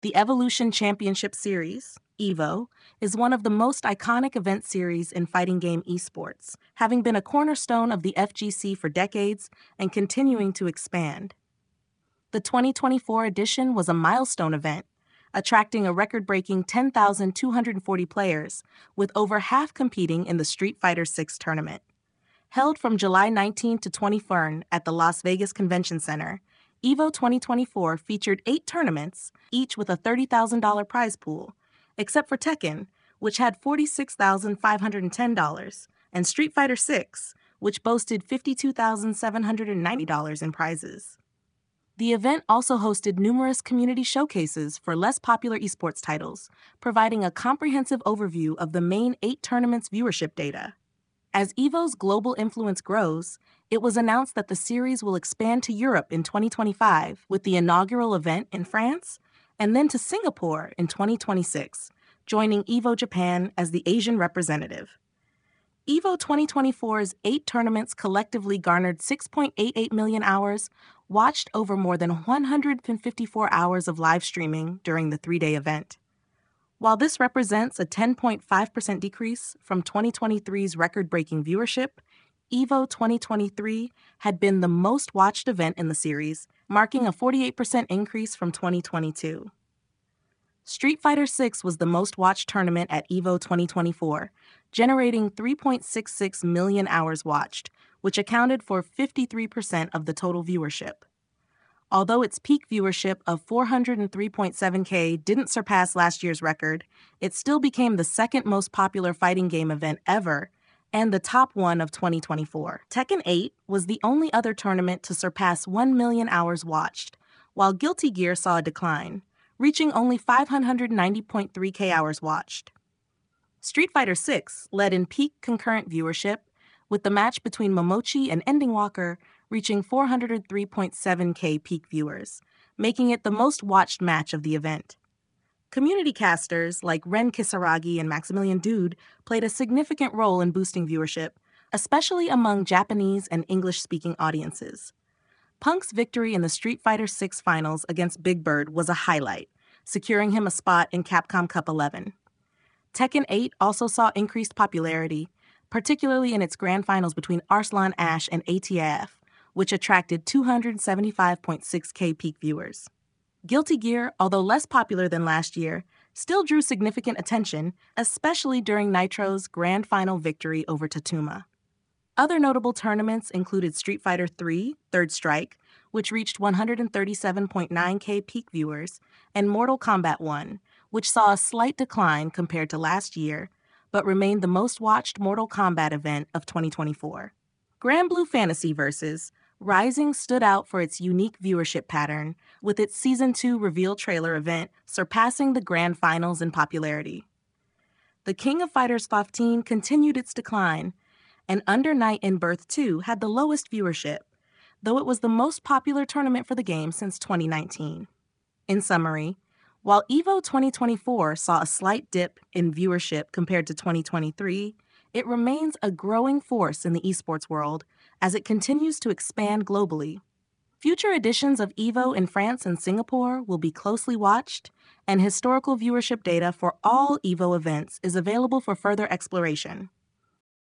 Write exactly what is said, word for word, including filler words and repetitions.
The Evolution Championship Series, EVO, is one of the most iconic event series in fighting game esports, having been a cornerstone of the F G C for decades and continuing to expand. The twenty twenty-four edition was a milestone event, attracting a record-breaking ten thousand two hundred forty players, with over half competing in the Street Fighter six tournament. Held from July nineteenth to twenty-first at the Las Vegas Convention Center, EVO twenty twenty-four featured eight tournaments, each with a thirty thousand dollars prize pool, except for Tekken, which had forty-six thousand five hundred ten dollars, and Street Fighter six, which boasted fifty-two thousand seven hundred ninety dollars in prizes. The event also hosted numerous community showcases for less popular esports titles, providing a comprehensive overview of the main eight tournaments' viewership data. As EVO's global influence grows, it was announced that the series will expand to Europe in twenty twenty-five with the inaugural event in France, and then to Singapore in twenty twenty-six, joining EVO Japan as the Asian representative. EVO twenty twenty-four's eight tournaments collectively garnered six point eight eight million hours, watched over more than one hundred fifty-four hours of live streaming during the three-day event. While this represents a ten point five percent decrease from twenty twenty-three's record-breaking viewership, EVO twenty twenty-three had been the most watched event in the series, marking a forty-eight percent increase from twenty twenty-two. Street Fighter six was the most watched tournament at EVO twenty twenty-four, generating three point six six million hours watched, which accounted for fifty-three percent of the total viewership. Although its peak viewership of four hundred three point seven K didn't surpass last year's record, it still became the second most popular fighting game event ever and the top one of twenty twenty-four. Tekken eight was the only other tournament to surpass one million hours watched, while Guilty Gear saw a decline, reaching only five hundred ninety point three K hours watched. Street Fighter six led in peak concurrent viewership, with the match between Momochi and Ending Walker reaching four hundred three point seven K peak viewers, making it the most watched match of the event. Community casters like Ren Kisaragi and Maximilian Dood played a significant role in boosting viewership, especially among Japanese and English-speaking audiences. Punk's victory in the Street Fighter six finals against Big Bird was a highlight, securing him a spot in Capcom Cup eleven. Tekken eight also saw increased popularity, particularly in its grand finals between Arslan Ash and A T F, which attracted two hundred seventy-five point six K peak viewers. Guilty Gear, although less popular than last year, still drew significant attention, especially during Nitro's grand final victory over Tatuma. Other notable tournaments included Street Fighter three, Third Strike, which reached one hundred thirty-seven point nine K peak viewers, and Mortal Kombat one, which saw a slight decline compared to last year, but remained the most watched Mortal Kombat event of twenty twenty-four. Granblue Fantasy Versus Rising stood out for its unique viewership pattern, with its Season two reveal trailer event surpassing the grand finals in popularity. The King of Fighters fifteen continued its decline, and Under Night in Birth two had the lowest viewership, though it was the most popular tournament for the game since twenty nineteen. In summary, while EVO twenty twenty-four saw a slight dip in viewership compared to twenty twenty-three, it remains a growing force in the esports world as it continues to expand globally. Future editions of EVO in France and Singapore will be closely watched, and historical viewership data for all EVO events is available for further exploration.